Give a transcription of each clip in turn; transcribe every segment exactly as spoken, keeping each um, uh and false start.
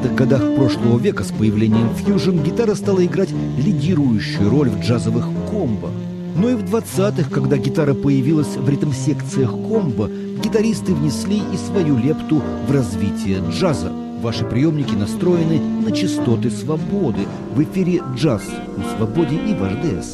тридцатых годах прошлого века с появлением фьюжн гитара стала играть лидирующую роль в джазовых комбо. Но и в двадцатых, когда гитара появилась в ритм-секциях комбо, гитаристы внесли и свою лепту в развитие джаза. Ваши приемники настроены на частоты свободы. В эфире джаз на свободе и в эйч ди эс.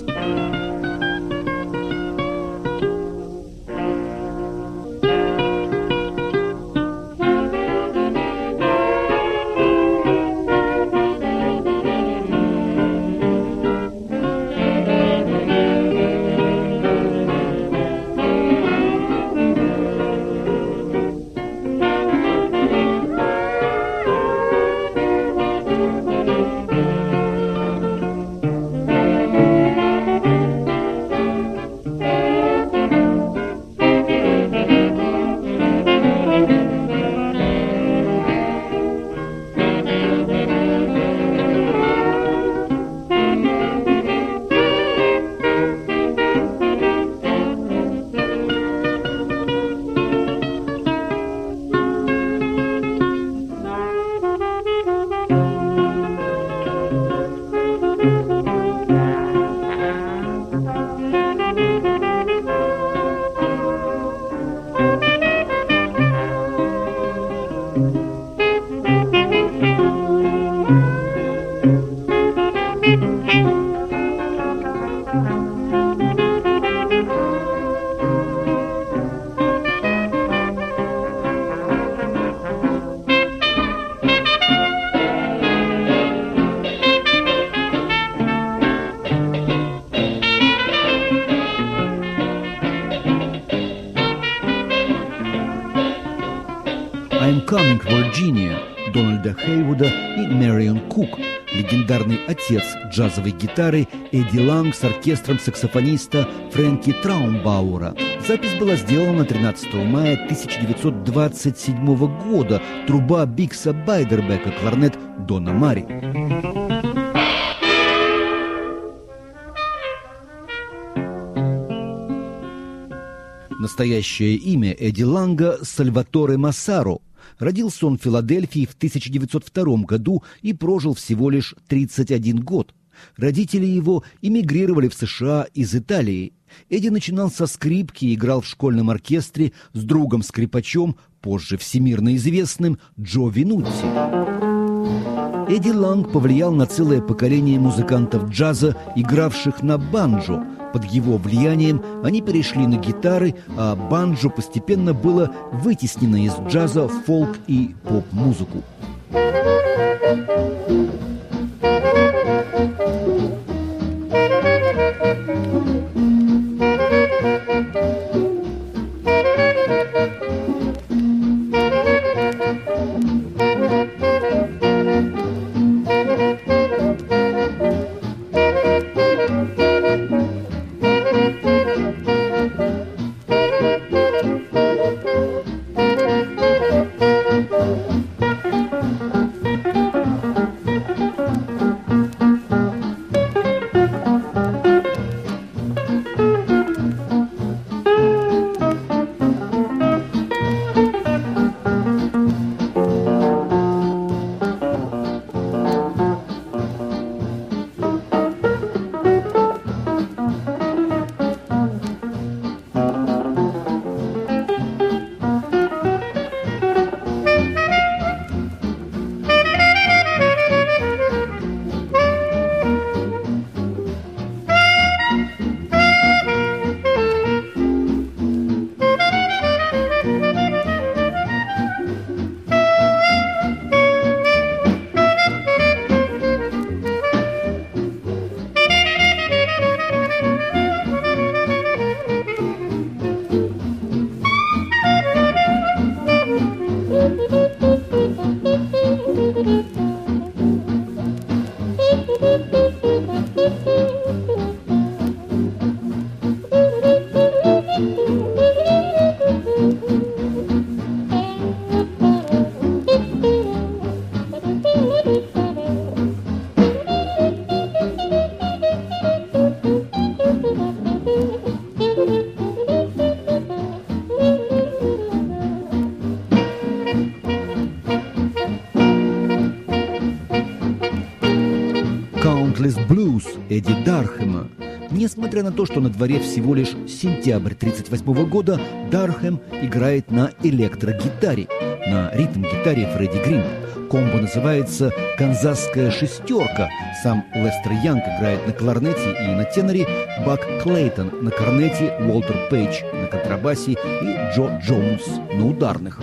«I'm Coming, Virginia» Дональда Хейвуда и Мэрион Кук, легендарный отец джазовой гитары Эдди Ланг с оркестром саксофониста Фрэнки Траумбауэра. Запись была сделана тринадцатого мая тысяча девятьсот двадцать седьмого года. Труба Бикса Байдербека, кларнет Дона Мари. Настоящее имя Эдди Ланга – Сальваторе Массаро. Родился он в Филадельфии в тысяча девятьсот втором году и прожил всего лишь тридцать один год. Родители его эмигрировали в США из Италии. Эдди начинал со скрипки и играл в школьном оркестре с другом-скрипачом, позже всемирно известным Джо Винутти. Эдди Ланг повлиял на целое поколение музыкантов джаза, игравших на банджо. Под его влиянием они перешли на гитары, а банджо постепенно было вытеснено из джаза в фолк и поп-музыку. Несмотря на то, что на дворе всего лишь сентябрь тридцать восьмого года, Дархэм играет на электрогитаре, на ритм-гитаре Фредди Грин. Комбо называется «Канзасская шестерка». Сам Лестер Янг играет на кларнете и на теноре, Бак Клейтон на корнете, Уолтер Пейдж на контрабасе и Джо Джонс на ударных.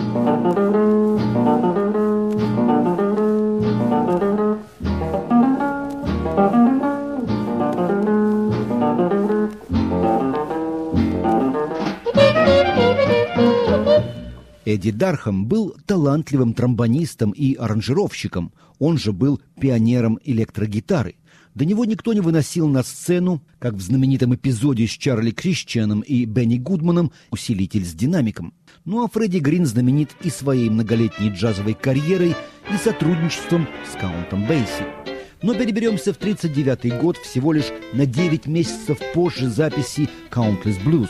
Эдди Дархэм был талантливым тромбонистом и аранжировщиком, он же был пионером электрогитары. До него никто не выносил на сцену, как в знаменитом эпизоде с Чарли Кристианом и Бенни Гудманом, усилитель с динамиком. Ну а Фредди Грин знаменит и своей многолетней джазовой карьерой, и сотрудничеством с Каунтом Бейси. Но переберемся в тридцать девятый год, всего лишь на девять месяцев позже записи «Countless Blues».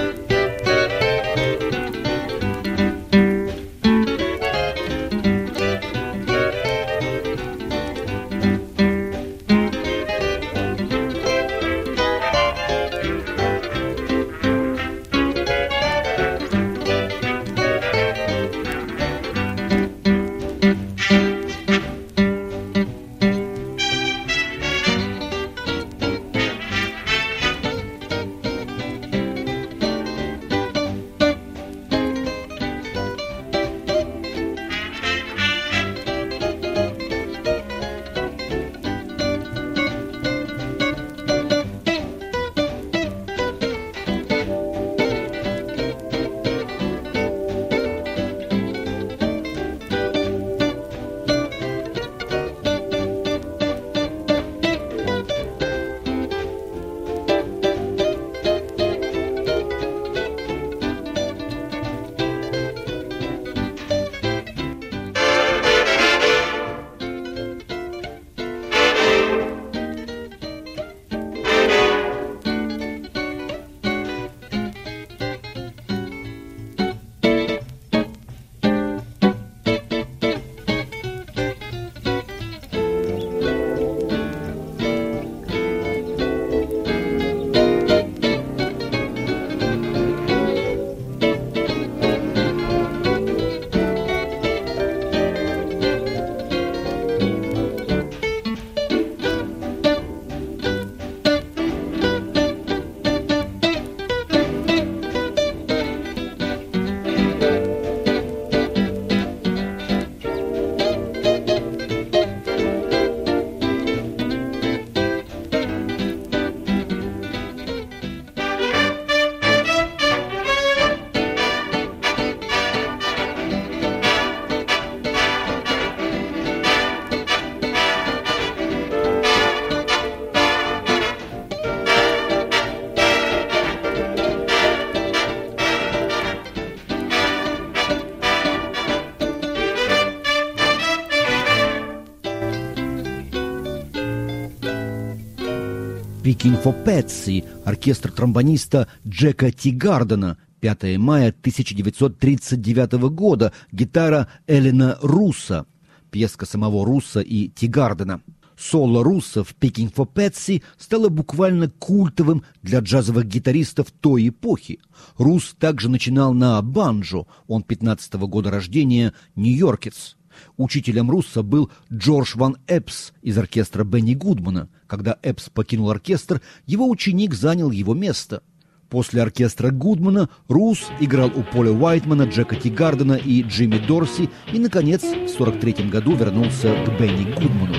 «Picking for Patsy», оркестр тромбониста Джека Тигардена, пятого мая тысяча девятьсот тридцать девятого года, гитара Эллена Русса, пьеска самого Русса и Тигардена. Соло Русса в «Picking for Patsy» стало буквально культовым для джазовых гитаристов той эпохи. Русс также начинал на банджо, он пятнадцатого года рождения, нью-йоркец. Учителем Русса был Джордж Ван Эпс из оркестра Бенни Гудмана. Когда Эпс покинул оркестр, его ученик занял его место. После оркестра Гудмана Русс играл у Поля Уайтмана, Джека Тигардена и Джимми Дорси и, наконец, в сорок третьем году вернулся к Бенни Гудману.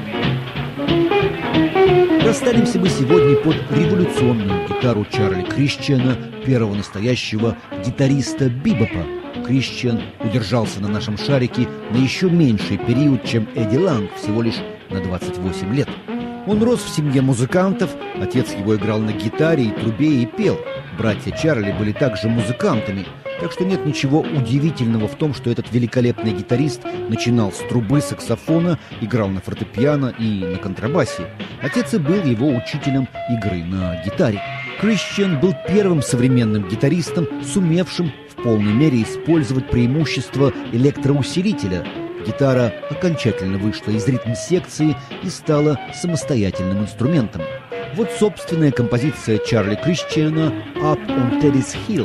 Расстанемся мы сегодня под революционную гитару Чарли Кристиана, первого настоящего гитариста бибопа. Кристиан удержался на нашем шарике на еще меньший период, чем Эдди Ланг, всего лишь на двадцать восемь лет. Он рос в семье музыкантов, отец его играл на гитаре и трубе и пел. Братья Чарли были также музыкантами, так что нет ничего удивительного в том, что этот великолепный гитарист начинал с трубы, саксофона, играл на фортепиано и на контрабасе. Отец и был его учителем игры на гитаре. Кристиан был первым современным гитаристом, сумевшим в полной мере использовать преимущества электроусилителя. Гитара окончательно вышла из ритм-секции и стала самостоятельным инструментом. Вот собственная композиция Чарли Кристиана «Up on Teddy's Hill».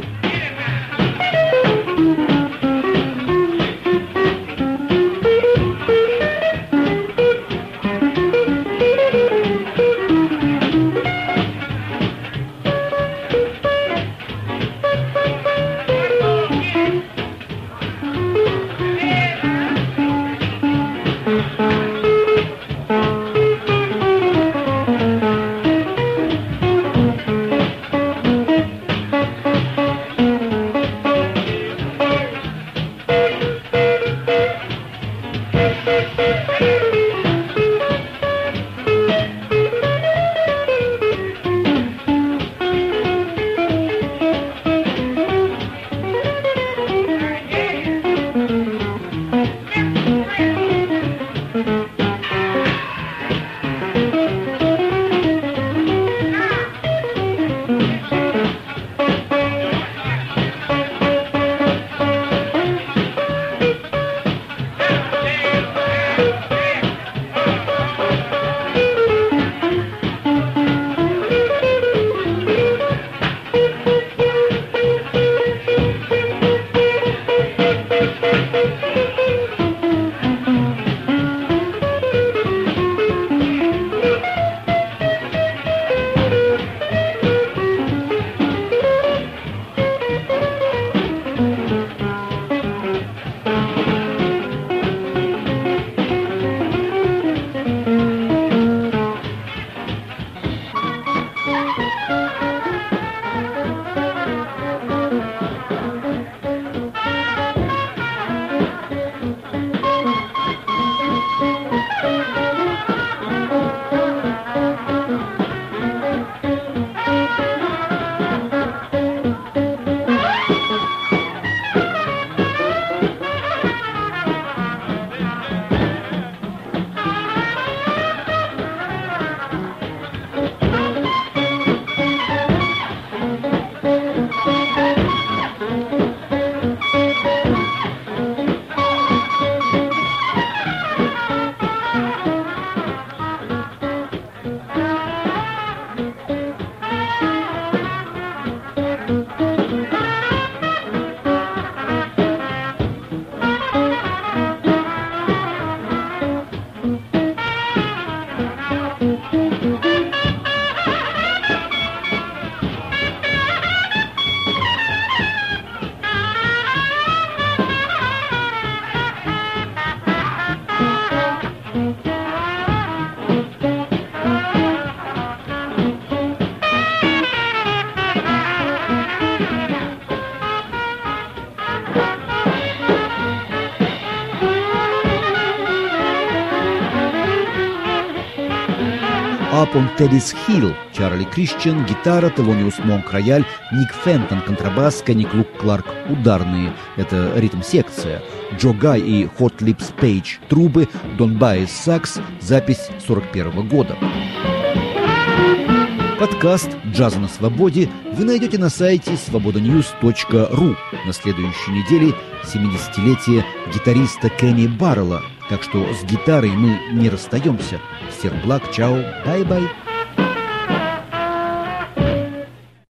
«Up on Teddy's Hill» Чарли Кристиан, гитара, Телониус Монк рояль, Ник Фентон контрабас, Кенни Клук Кларк ударные, это ритм-секция, Джо Гай и Hot Lips Page трубы, Дон Байес сакс, запись сорок первого года. Подкаст «Джаза на свободе» вы найдете на сайте свобода ньюс точка ру. На следующей неделе семидесятилетие гитариста Кенни Баррелла. Так что с гитарой мы не расстаемся. Всех благ, чао, бай-бай.